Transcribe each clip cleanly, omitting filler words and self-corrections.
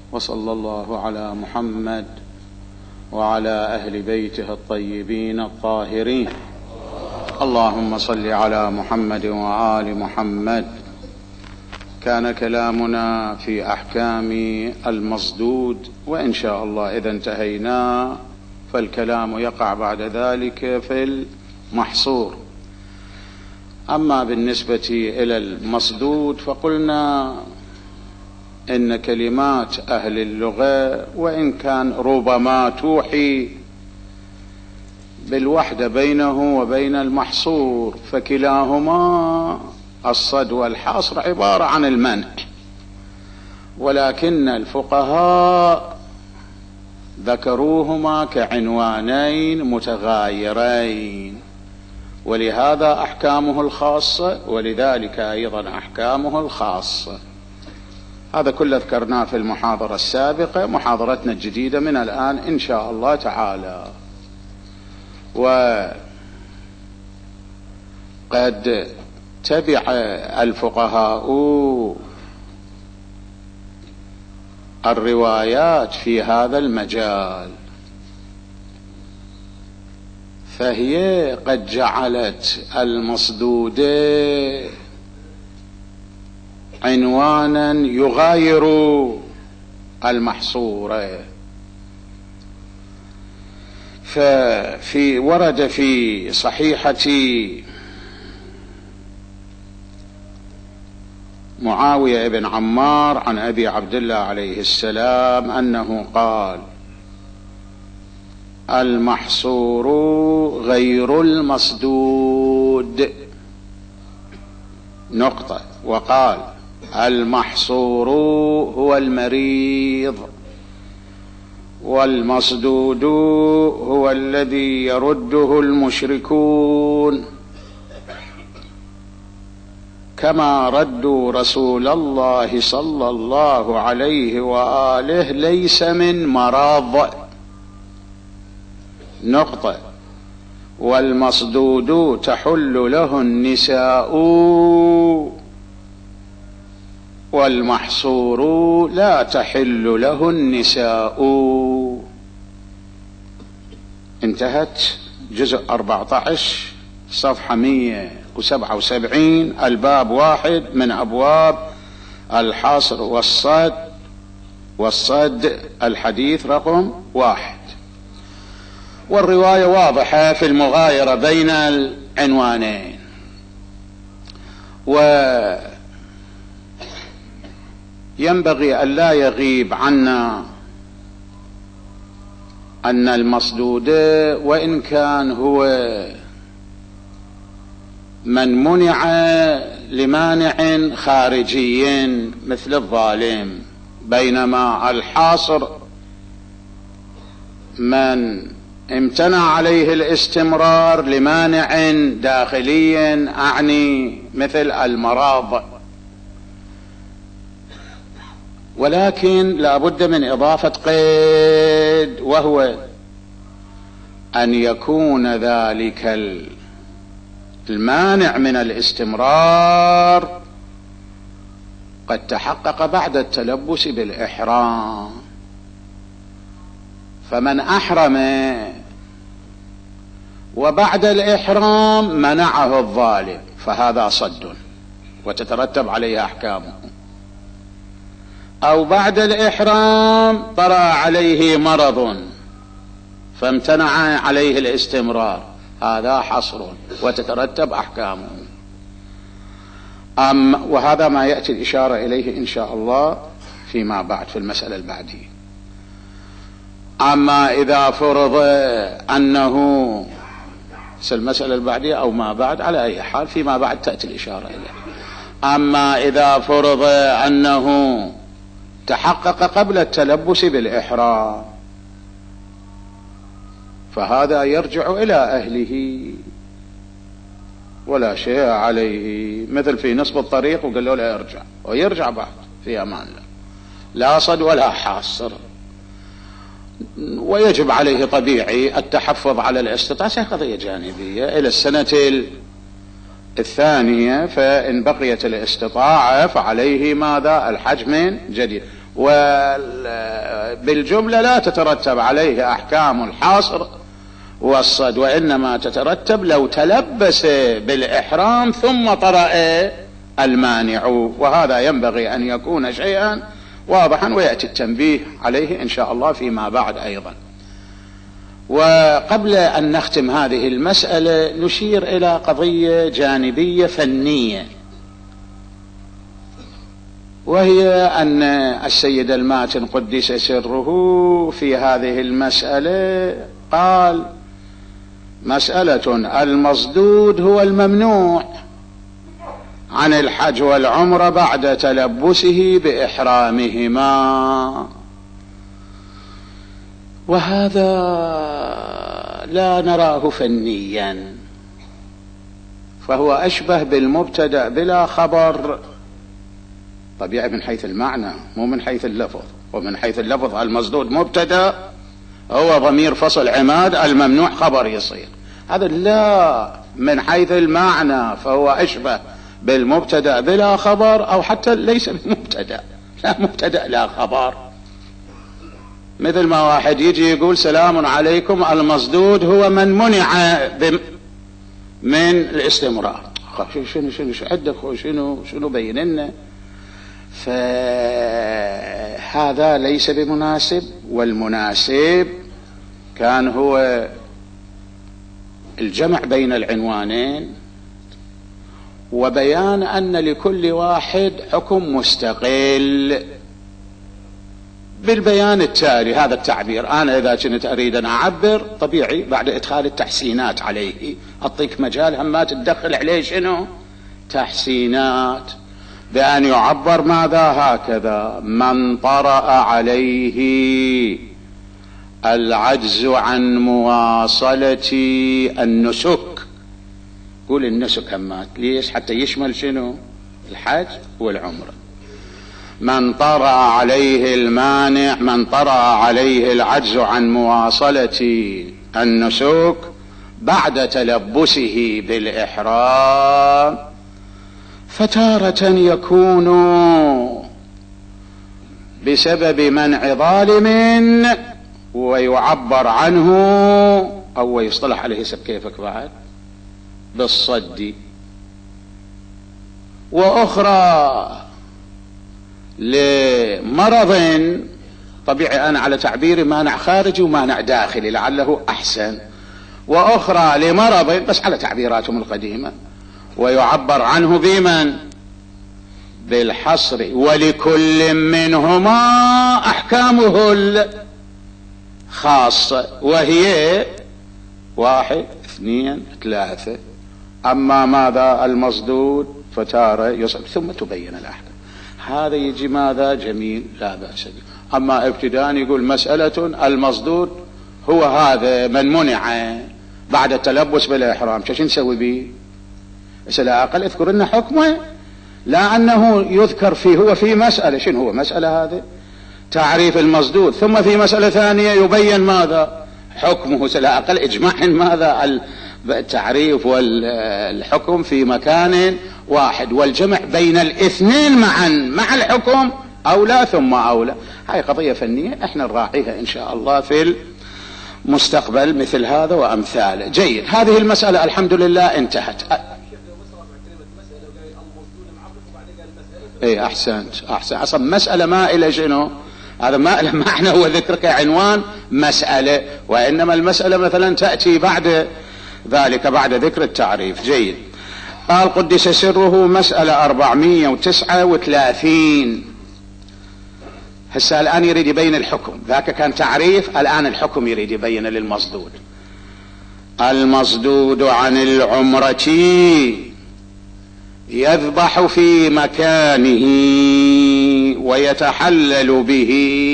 وصلى الله على محمد وعلى أهل بيته الطيبين الطاهرين. اللهم صل على محمد وآل محمد. كان كلامنا في أحكام المصدود، وإن شاء الله إذا انتهينا فالكلام يقع بعد ذلك في المحصور. أما بالنسبة إلى المصدود فقلنا إن كلمات أهل اللغة وإن كان ربما توحي بالوحدة بينه وبين المحصور، فكلاهما الصد والحصر عبارة عن المنع، ولكن الفقهاء ذكروهما كعنوانين متغايرين، ولهذا أحكامه الخاصة ولذلك أيضا أحكامه الخاصة. هذا كله ذكرناه في المحاضرة السابقة. محاضرتنا الجديدة من الآن إن شاء الله تعالى. وقد تبع الفقهاء الروايات في هذا المجال، فهي قد جعلت المصدود عنوانا يغاير المحصور. ورد في صحيحة معاوية بن عمار عن أبي عبد الله عليه السلام أنه قال: المحصور غير المصدود، نقطة. وقال: المحصور هو المريض، والمصدود هو الذي يرده المشركون، كما ردوا رسول الله صلى الله عليه وآله ليس من مرض، نقطة. والمصدود تحل له النساء، والمحصور لا تحل له النساء. انتهت جزء 14 صفحة 177، الباب 1 من أبواب الحصر والصد الحديث رقم 1. والرواية واضحة في المغايرة بين العنوانين. وينبغي أن لا يغيب عنا أن المصدود وإن كان هو من منع لمانع خارجي مثل الظالم، بينما الحاصر من امتنع عليه الاستمرار لمانع داخلي، أعني مثل المرض. ولكن لا بد من إضافة قيد، وهو أن يكون ذلك المانع من الاستمرار قد تحقق بعد التلبس بالإحرام. فمن أحرم وبعد الإحرام منعه الظالم فهذا صد وتترتب عليه أحكامه، أو بعد الإحرام طرأ عليه مرض فامتنع عليه الاستمرار، هذا حصر وتترتب أحكامه. وهذا ما يأتي الإشارة إليه إن شاء الله فيما بعد في المسألة البعدية. أما إذا فرض أنه المسألة البعدية أو ما بعد، على أي حال فيما بعد تأتي الإشارة إليه. أما إذا فرض أنه تحقق قبل التلبس بالإحرام فهذا يرجع إلى أهله ولا شيء عليه، مثل في نصف الطريق وقال له لا يرجع ويرجع بعد في أمان الله، لا صد ولا حاصر. ويجب عليه طبيعي التحفظ على الاستطاعة، قضية جانبية إلى السنة الثانية، فإن بقيت الاستطاعة فعليه ماذا؟ الحج من جديد. وبالجملة لا تترتب عليه أحكام الحاصر والصد، وإنما تترتب لو تلبس بالإحرام ثم طرأ المانع، وهذا ينبغي أن يكون شيئا واضحا ويأتي التنبيه عليه إن شاء الله فيما بعد أيضا. وقبل أن نختم هذه المسألة نشير إلى قضية جانبية فنية، وهي أن السيد الماتن قدس سره في هذه المسألة قال: مسألة المصدود هو الممنوع عن الحج والعمرة بعد تلبسه بإحرامهما، وهذا لا نراه فنيا، فهو أشبه بالمبتدأ بلا خبر، طبيعي من حيث المعنى مو من حيث اللفظ. ومن حيث اللفظ المصدود مبتدأ هو ضمير فصل عماد، الممنوع خبر يصير، هذا لا من حيث المعنى فهو أشبه بالمبتدأ بلا خبر، أو حتى ليس بمبتدأ، لا مبتدأ لا خبر. مثل ما واحد يجي يقول سلام عليكم، المصدود هو من منع من الاستمرار. شنو عندك شنو بين لنا؟ فهذا ليس بمناسب، والمناسب كان هو الجمع بين العنوانين وبيان أن لكل واحد حكم مستقل بالبيان التالي. هذا التعبير أنا إذا كنت أريد أن أعبر طبيعي بعد إدخال التحسينات عليه، أعطيك مجال هم ما تدخل عليه شنو تحسينات، بأن يعبر ماذا هكذا: من طرأ عليه العجز عن مواصلة النسك. قول النسك همات، ليش؟ حتى يشمل شنو الحج والعمرة. من طرأ عليه المانع، من طرأ عليه العجز عن مواصلة النسك بعد تلبسه بالإحرام، فتارة يكون بسبب منع ظالم ويعبر عنه أو يصطلح عليه حسب كيفك بعد بالصد، وأخرى لمرض طبيعي، أنا على تعبيري مانع خارجي ومانع داخلي لعله أحسن، وأخرى لمرض بس على تعبيراتهم القديمة، ويعبر عنه بمن؟ بالحصر، ولكل منهما أحكامه الخاصة، وهي 1 2 3. أما ماذا المصدود فتارة يصل ثم تبين الأحكام. هذا يجي ماذا جميل لا بأس به. أما ابتداء يقول مسألة المصدود هو هذا من منع بعد التلبس بالإحرام، شو نسوي به؟ لا أقل اذكر لنا حكمه، لا أنه يذكر فيه هو في مسألة. شنو هو مسألة هذه؟ تعريف المصدود، ثم في مسألة ثانية يبين ماذا حكمه، لا أقل اجمع ماذا التعريف والحكم في مكان واحد، والجمع بين الاثنين معا مع الحكم أولى ثم أولى. هاي قضية فنية احنا نراعيها إن شاء الله في المستقبل مثل هذا وأمثاله. جيد، هذه المسألة الحمد لله انتهت. ايه احسنت اصلا مسألة ما الى شنو، هذا ما احنا هو ذكرك عنوان مسألة، وانما المسألة مثلا تأتي بعد ذلك بعد ذكر التعريف. جيد. قال قدس سره مسألة 439. هسه الآن يريد يبين الحكم، ذاك كان تعريف، الآن الحكم يريد يبين للمصدود. المصدود عن العمرة يذبح في مكانه ويتحلل به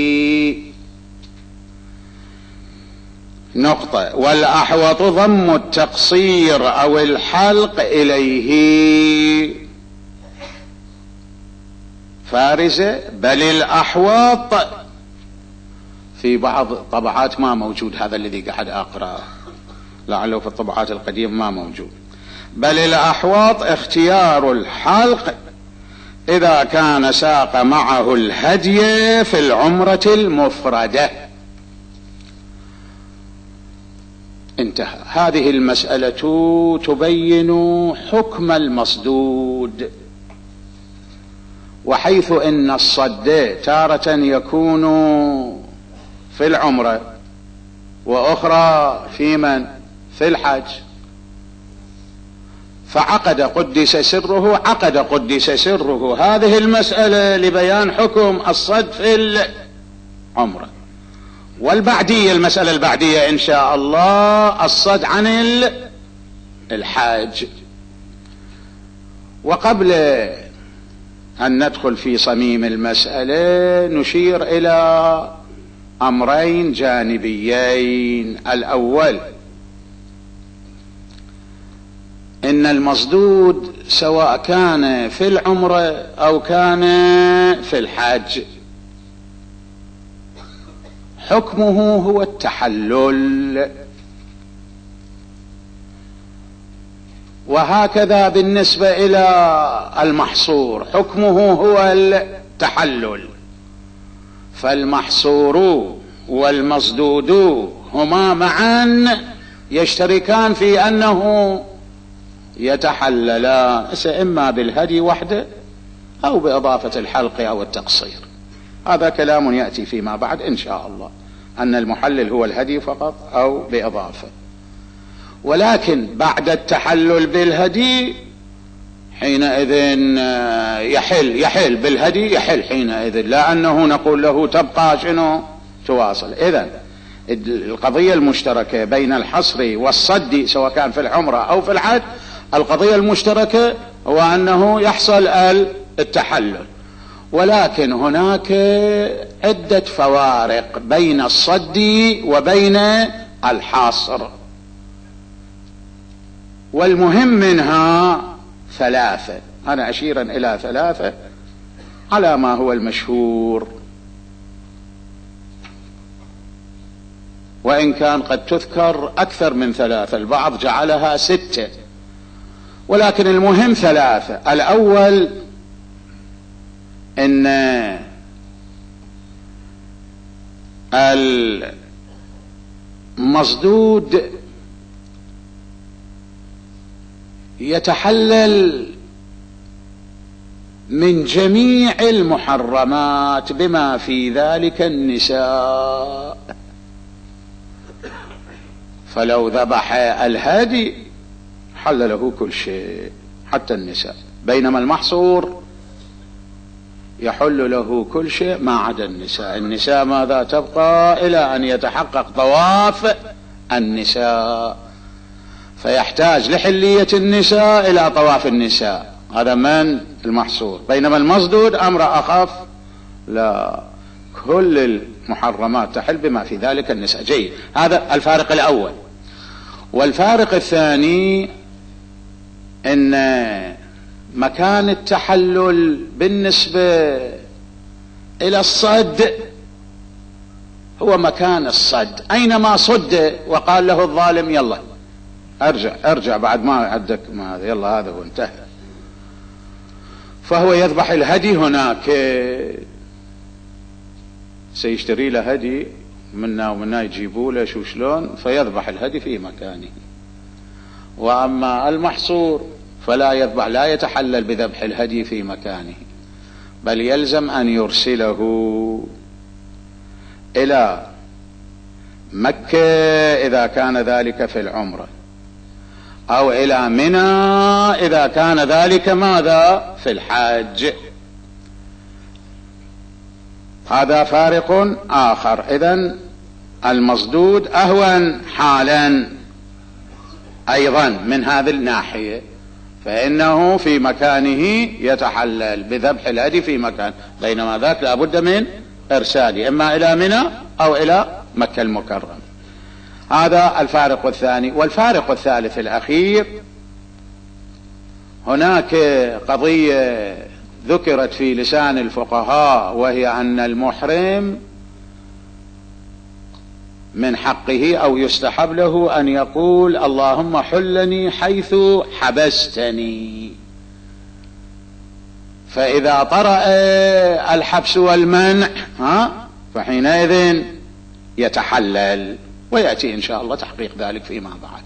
نقطة، والأحوط ضم التقصير أو الحلق إليه فارزة، بل الأحوط في بعض طبعات ما موجود، هذا الذي قاعد أقرأه لعله في الطبعات القديمة ما موجود. بل الأحوط اختيار الحلق إذا كان ساق معه الهدي في العمرة المفردة. انتهى. هذه المسألة تبين حكم المصدود، وحيث إن الصد تارة يكون في العمرة وأخرى في من؟ في الحج، فعقد قدس سره، عقد قدس سره هذه المسألة لبيان حكم الصد في العمرة. والبعدية، المسألة البعدية إن شاء الله الصد عن الحاج. وقبل أن ندخل في صميم المسألة نشير إلى أمرين جانبيين. الأول إن المصدود سواء كان في العمرة أو كان في الحج حكمه هو التحلل، وهكذا بالنسبة إلى المحصور حكمه هو التحلل. فالمحصور والمصدود هما معا يشتركان في أنه يتحللان، إما بالهدي وحده أو بإضافة الحلق أو التقصير. هذا كلام يأتي فيما بعد إن شاء الله، أن المحلل هو الهدي فقط أو بإضافة. ولكن بعد التحلل بالهدي حينئذ يحل بالهدي، يحل حينئذ، لا أنه نقول له تبقى شنو تواصل. إذن القضية المشتركة بين الحصر والصد سواء كان في العمرة أو في الحج، القضية المشتركة هو أنه يحصل التحلل. ولكن هناك عدة فوارق بين الصد وبين الحصر، والمهم منها ثلاثة. أنا أشيرا إلى ثلاثة على ما هو المشهور، وإن كان قد تذكر أكثر من ثلاثة، البعض جعلها 6، ولكن المهم ثلاثة. الأول إن المصدود يتحلل من جميع المحرمات بما في ذلك النساء، فلو ذبح الهادي حل له كل شيء حتى النساء، بينما المحصور يحل له كل شيء ما عدا النساء. النساء ماذا تبقى إلى أن يتحقق طواف النساء، فيحتاج لحلية النساء إلى طواف النساء، هذا من المحصور. بينما المصدود أمر أخف، لا، كل المحرمات تحل بما في ذلك النساء. جيد، هذا الفارق الأول. والفارق الثاني إن مكان التحلل بالنسبة إلى الصد هو مكان الصد، أينما صد وقال له الظالم يلا ارجع بعد ما عدك ما هذا، يلا هذا هو انتهى، فهو يذبح الهدي هناك، سيشتري له هدي منا ومنا يجيبوا له شو شلون، فيذبح الهدي في مكانه. وأما المحصور فلا يذبح، لا يتحلل بذبح الهدي في مكانه، بل يلزم أن يرسله إلى مكة إذا كان ذلك في العمرة، أو إلى منى إذا كان ذلك ماذا في الحج. هذا فارق آخر. إذن المصدود أهون حالا أيضا من هذه الناحية، فإنه في مكانه يتحلل بذبح الهدي في مكان، بينما ذاك لابد من إرساله إما إلى منى أو إلى مكة المكرمة. هذا الفارق الثاني. والفارق الثالث الأخير، هناك قضية ذكرت في لسان الفقهاء، وهي أن المحرم من حقه أو يستحب له أن يقول اللهم حلني حيث حبستني، فإذا طرأ الحبس والمنع فحينئذ يتحلل، ويأتي إن شاء الله تحقيق ذلك فيما بعد.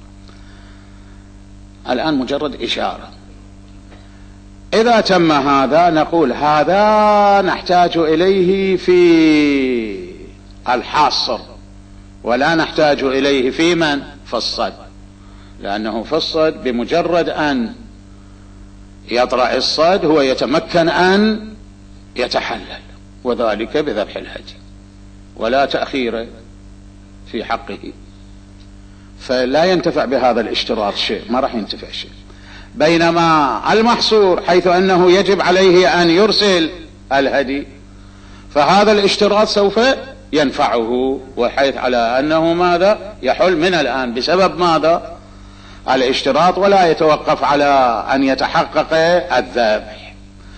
الآن مجرد إشارة. إذا تم هذا نقول هذا نحتاج إليه في الحاصر، ولا نحتاج إليه في من؟ في الصد، لأنه في الصد بمجرد أن يطرأ الصد هو يتمكن أن يتحلل، وذلك بذبح الهدي ولا تأخير في حقه، فلا ينتفع بهذا الاشتراط شيء، ما راح ينتفع شيء. بينما المحصور حيث أنه يجب عليه أن يرسل الهدي فهذا الاشتراط سوف ينفعه، وحيث على أنه ماذا يحل من الآن بسبب ماذا؟ الاشتراط، ولا يتوقف على أن يتحقق الذبح.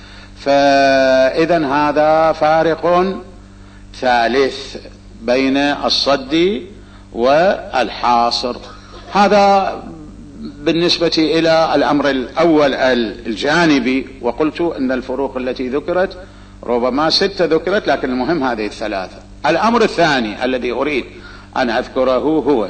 فإذا هذا فارق ثالث بين الصد والحاصر. هذا بالنسبة إلى الأمر الأول الجانبي، وقلت أن الفروق التي ذكرت ربما 6 ذكرت، لكن المهم هذه الثلاثة. الأمر الثاني الذي أريد أن أذكره هو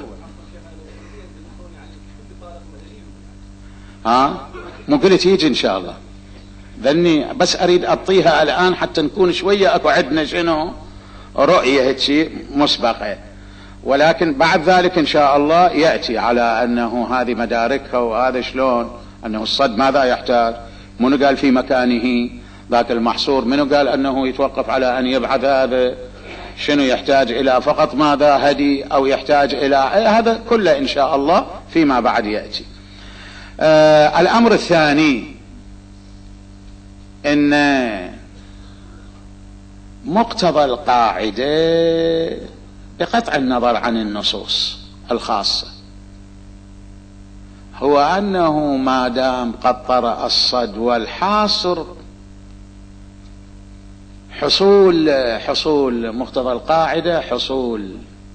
مو قلت يجي إن شاء الله، ذني بس أريد أعطيها الآن حتى نكون شوية أكو عندنا شنو رؤية هيك مسبقة، ولكن بعد ذلك إن شاء الله يأتي على أنه هذه مداركها وهذا شلون أنه الصد ماذا يحتاج، منو قال في مكانه ذاك المحصور، منو قال أنه يتوقف على أن يبعث هذا، شنو يحتاج إلى فقط ماذا هدي أو يحتاج إلى هذا كله إن شاء الله فيما بعد يأتي. الأمر الثاني إن مقتضى القاعدة بقطع النظر عن النصوص الخاصة هو أنه ما دام قد طرأ الصد والحاصر حصول مقتضى القاعدة حصول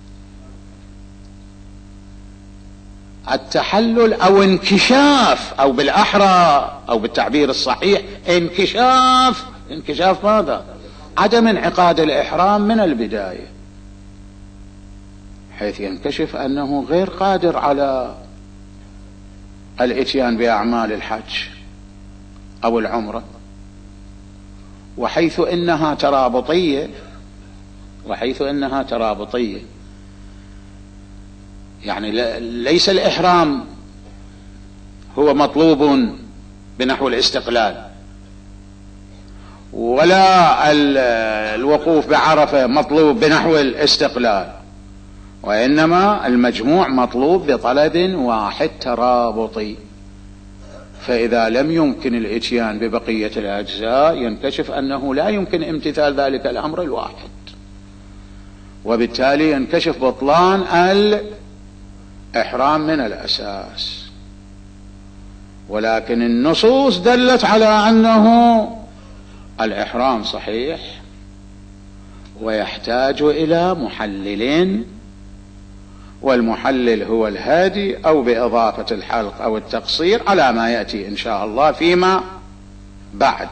التحلل أو انكشاف، أو بالأحرى أو بالتعبير الصحيح انكشاف ماذا؟ عدم انعقاد الإحرام من البداية، حيث ينكشف أنه غير قادر على الإتيان بأعمال الحج أو العمرة، وحيث إنها ترابطية يعني ليس الإحرام هو مطلوب بنحو الاستقلال، ولا الوقوف بعرفة مطلوب بنحو الاستقلال، وإنما المجموع مطلوب بطلب واحد ترابطي. فإذا لم يمكن الإتيان ببقية الأجزاء ينكشف أنه لا يمكن امتثال ذلك الأمر الواحد، وبالتالي ينكشف بطلان الإحرام من الأساس. ولكن النصوص دلت على أنه الإحرام صحيح ويحتاج إلى محلل، والمحلل هو الهادي أو بإضافة الحلق أو التقصير على ما يأتي إن شاء الله فيما بعد.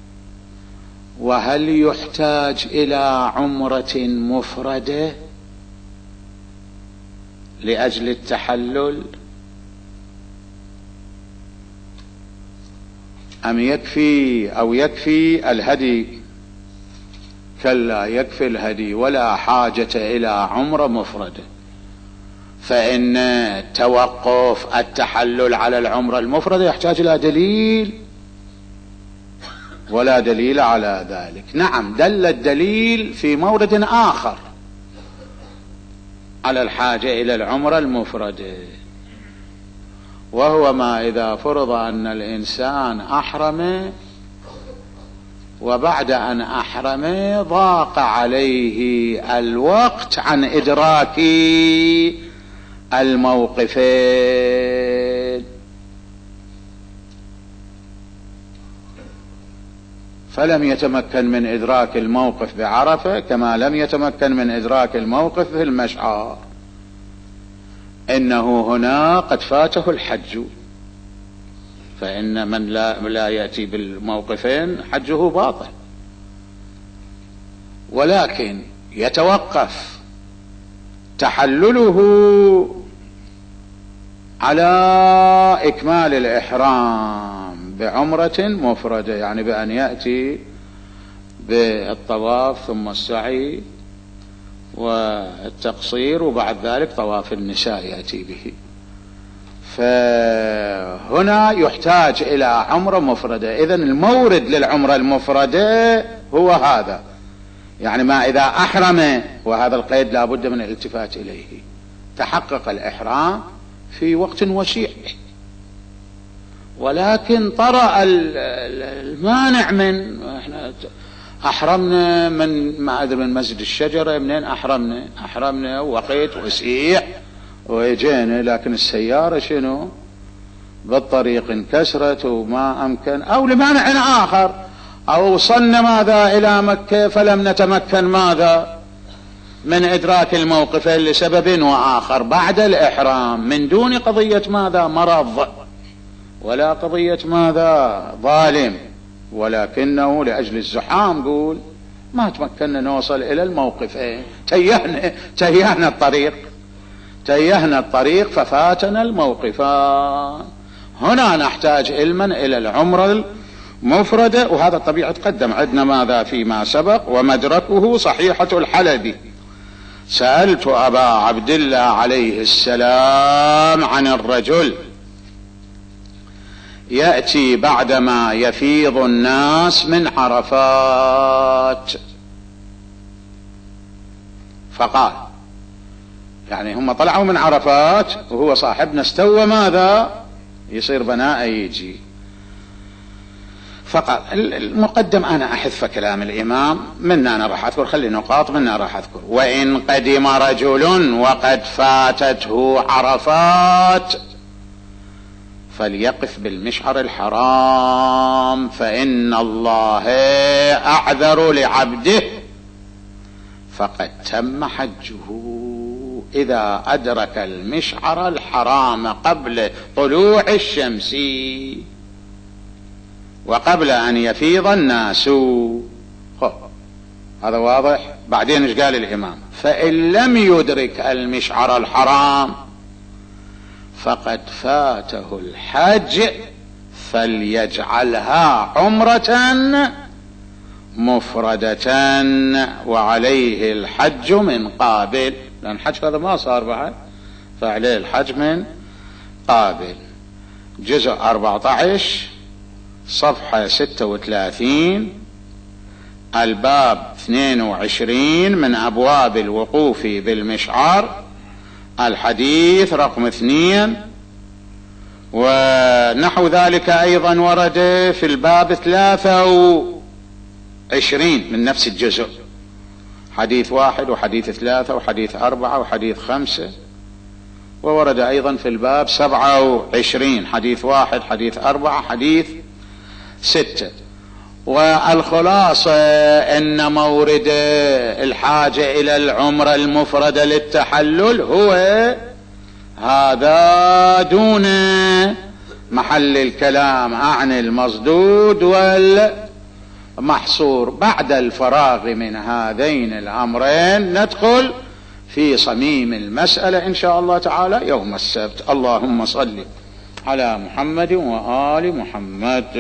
وهل يحتاج إلى عمرة مفردة لأجل التحلل أم يكفي الهدي؟ كلا، يكفي الهدي ولا حاجة إلى عمرة مفردة، فإن توقف التحلل على العمرة المفردة يحتاج إلى دليل، ولا دليل على ذلك. نعم، دل الدليل في مورد آخر على الحاجة إلى العمرة المفردة، وهو ما إذا فرض أن الإنسان أحرم وبعد أن أحرم ضاق عليه الوقت عن إدراك الموقفين، فلم يتمكن من إدراك الموقف بعرفة كما لم يتمكن من إدراك الموقف في المشعر، إنه هنا قد فاته الحج، فإن من لا يأتي بالموقفين حجه باطل، ولكن يتوقف تحلله على إكمال الإحرام بعمرة مفردة، يعني بأن يأتي بالطواف ثم السعي والتقصير وبعد ذلك طواف النساء يأتي به. فهنا يحتاج إلى عمرة مفردة. إذن المورد للعمرة المفردة هو هذا، يعني ما إذا أحرم، وهذا القيد لا بد من الالتفات إليه، تحقق الإحرام في وقت وشيع، ولكن طرأ المانع من احنا أحرمنا من ما أدري من مسجد الشجرة منين أحرمنا وقيت وسيع ويجينا، لكن السيارة شنو بالطريق انكسرت وما أمكن، أو لمانع آخر، أو وصلنا ماذا إلى مكة فلم نتمكن ماذا من إدراك الموقف لسبب وآخر بعد الإحرام، من دون قضية ماذا مرض ولا قضية ماذا ظالم، ولكنه لأجل الزحام قول ما تمكننا نوصل إلى الموقفين، تيهنا الطريق ففاتنا الموقفان. هنا نحتاج علما إلى العمرة المفردة، وهذا طبيعة تقدم عندنا ماذا فيما سبق. ومدركه صحيحة الحلبي: سألت أبا عبد الله عليه السلام عن الرجل يأتي بعدما يفيض الناس من عرفات، فقال يعني هم طلعوا من عرفات وهو صاحبنا استوى ماذا يصير بناء يجي، فقال المقدم أنا أحذف كلام الإمام، منا أنا راح أذكر، خلي نقاط منا راح أذكر: وإن قدم رجل وقد فاتته عرفات فليقف بالمشعر الحرام، فإن الله أعذر لعبده فقد تم حجه إذا أدرك المشعر الحرام قبل طلوع الشمس وقبل أن يفيض الناس. هذا واضح. بعدين ايش قال الإمام؟ فإن لم يدرك المشعر الحرام فقد فاته الحج فليجعلها عمرة مفردة وعليه الحج من قابل، لأن الحج هذا ما صار بعد، فعليه الحج من قابل. جزء 14 صفحة 36 الباب 22 من أبواب الوقوف بالمشعر، الحديث رقم 2. ونحو ذلك أيضا ورد في الباب 23 من نفس الجزء، حديث 1 وحديث 3 وحديث 4 وحديث 5، وورد أيضا في الباب 27 حديث 1 حديث 4 حديث 6. والخلاصة أن مورد الحاجة إلى العمرة المفردة للتحلل هو هذا دون محل الكلام عن المصدود والمحصور. بعد الفراغ من هذين الأمرين ندخل في صميم المسألة إن شاء الله تعالى يوم السبت. اللهم صل على محمد وآل محمد.